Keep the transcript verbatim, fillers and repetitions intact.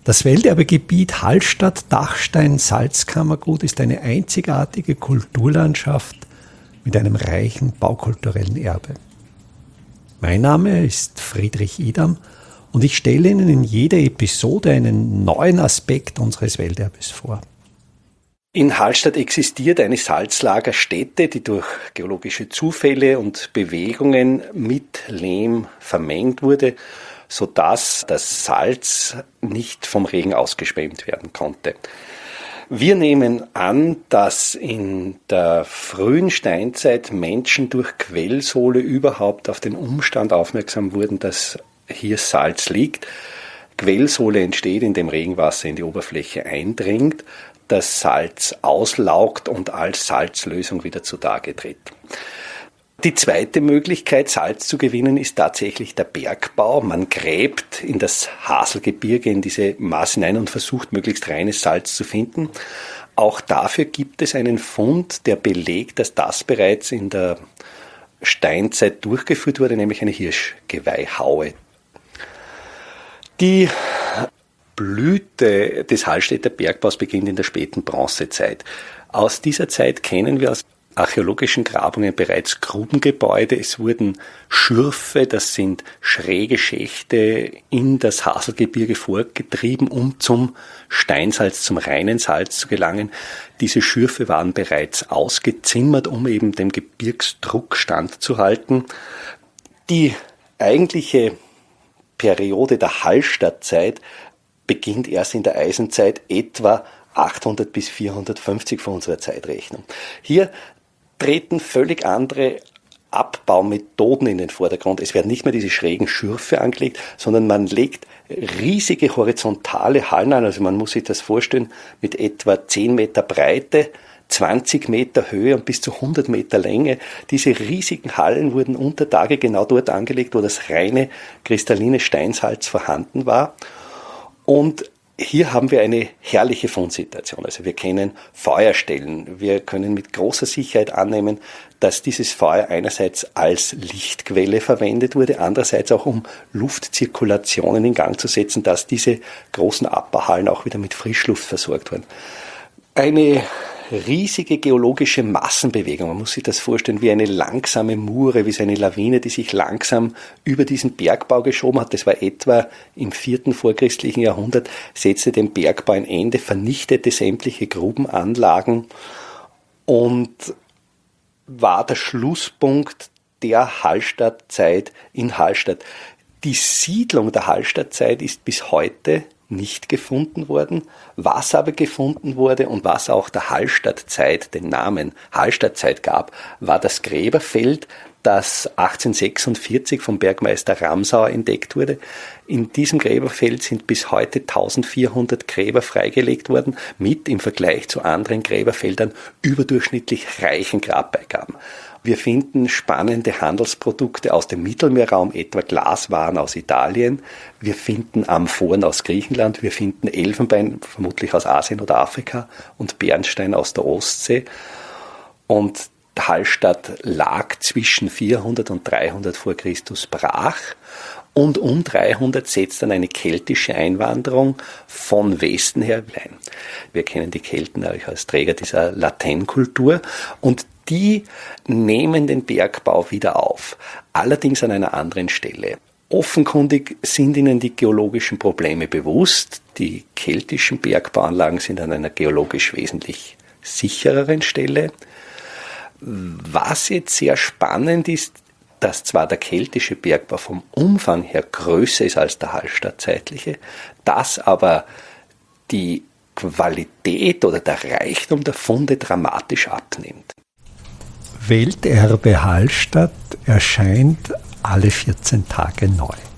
Das Welterbegebiet Hallstatt-Dachstein-Salzkammergut ist eine einzigartige Kulturlandschaft mit einem reichen baukulturellen Erbe. Mein Name ist Friedrich Idam und ich stelle Ihnen in jeder Episode einen neuen Aspekt unseres Welterbes vor. In Hallstatt existiert eine Salzlagerstätte, die durch geologische Zufälle und Bewegungen mit Lehm vermengt wurde, sodass das Salz nicht vom Regen ausgeschwemmt werden konnte. Wir nehmen an, dass in der frühen Steinzeit Menschen durch Quellsohle überhaupt auf den Umstand aufmerksam wurden, dass hier Salz liegt. Quellsohle entsteht, indem Regenwasser in die Oberfläche eindringt, das Salz auslaugt und als Salzlösung wieder zutage tritt. Die zweite Möglichkeit, Salz zu gewinnen, ist tatsächlich der Bergbau. Man gräbt in das Haselgebirge, in diese Maas hinein und versucht, möglichst reines Salz zu finden. Auch dafür gibt es einen Fund, der belegt, dass das bereits in der Steinzeit durchgeführt wurde, nämlich eine Hirschgeweihhaue. Die Blüte des Hallstätter Bergbaus beginnt in der späten Bronzezeit. Aus dieser Zeit kennen wir aus archäologischen Grabungen bereits Grubengebäude. Es wurden Schürfe, das sind schräge Schächte, in das Haselgebirge vorgetrieben, um zum Steinsalz, zum reinen Salz zu gelangen. Diese Schürfe waren bereits ausgezimmert, um eben dem Gebirgsdruck standzuhalten. Die eigentliche Periode der Hallstattzeit beginnt erst in der Eisenzeit, etwa achthundert bis vierhundertfünfzig vor unserer Zeitrechnung. Hier treten völlig andere Abbaumethoden in den Vordergrund. Es werden nicht mehr diese schrägen Schürfe angelegt, sondern man legt riesige horizontale Hallen an. Also man muss sich das vorstellen, mit etwa zehn Meter Breite, zwanzig Meter Höhe und bis zu hundert Meter Länge. Diese riesigen Hallen wurden unter Tage genau dort angelegt, wo das reine kristalline Steinsalz vorhanden war. Und hier haben wir eine herrliche Fundsituation. Also wir kennen Feuerstellen. Wir können mit großer Sicherheit annehmen, dass dieses Feuer einerseits als Lichtquelle verwendet wurde, andererseits auch um Luftzirkulationen in Gang zu setzen, dass diese großen Abbauhallen auch wieder mit Frischluft versorgt wurden. Eine riesige geologische Massenbewegung. Man muss sich das vorstellen wie eine langsame Mure, wie so eine Lawine, die sich langsam über diesen Bergbau geschoben hat. Das war etwa im vierten vorchristlichen Jahrhundert, setzte dem Bergbau ein Ende, vernichtete sämtliche Grubenanlagen und war der Schlusspunkt der Hallstattzeit in Hallstatt. Die Siedlung der Hallstattzeit ist bis heute nicht gefunden worden. Was aber gefunden wurde und was auch der Hallstattzeit den Namen Hallstattzeit gab, war das Gräberfeld, das achtzehnhundertsechsundvierzig vom Bergmeister Ramsauer entdeckt wurde. In diesem Gräberfeld sind bis heute eintausendvierhundert Gräber freigelegt worden, mit im Vergleich zu anderen Gräberfeldern überdurchschnittlich reichen Grabbeigaben. Wir finden spannende Handelsprodukte aus dem Mittelmeerraum, etwa Glaswaren aus Italien. Wir finden Amphoren aus Griechenland. Wir finden Elfenbein, vermutlich aus Asien oder Afrika, und Bernstein aus der Ostsee. Und Hallstatt lag zwischen vierhundert und dreihundert vor Christus brach. Und um dreihundert setzt dann eine keltische Einwanderung von Westen her ein. Wir kennen die Kelten als Träger dieser Latènkultur und die nehmen den Bergbau wieder auf, allerdings an einer anderen Stelle. Offenkundig sind ihnen die geologischen Probleme bewusst. Die keltischen Bergbauanlagen sind an einer geologisch wesentlich sichereren Stelle. Was jetzt sehr spannend ist, dass zwar der keltische Bergbau vom Umfang her größer ist als der hallstattzeitliche, dass aber die Qualität oder der Reichtum der Funde dramatisch abnimmt. Welterbe Hallstatt erscheint alle vierzehn Tage neu.